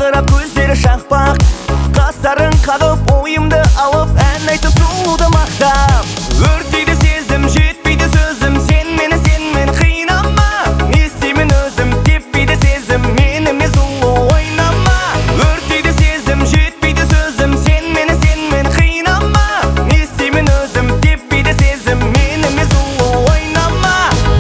жарқырап көздері шақпақ, қастарын қағып ойымды алып ән айтып сұлуды мақтап. Өртейді сезім, жетпейді сөзім, сен мені қинама. Не істеймін өзім, теппейді сезім, меніме сұлу ойнама. Өртейді сезім, жетпейді сөзім, сен мені қинама. Не істеймін өзім, теппейді сезім, меніме сұлу ойнама.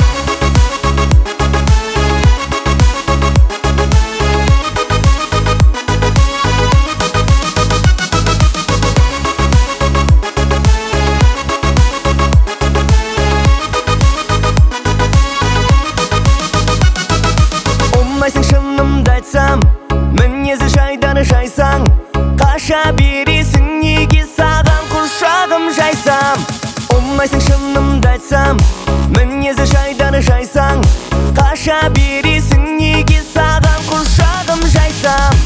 Ұнайсың шынымды айтсам, мінезі жайдары жайсаң, қаша бересің неге саған құшағым жайсам. Ұнайсың шынымды айтсам, мінезі жайдары жайсаң, қаша бересің неге саған құшағым жайсам.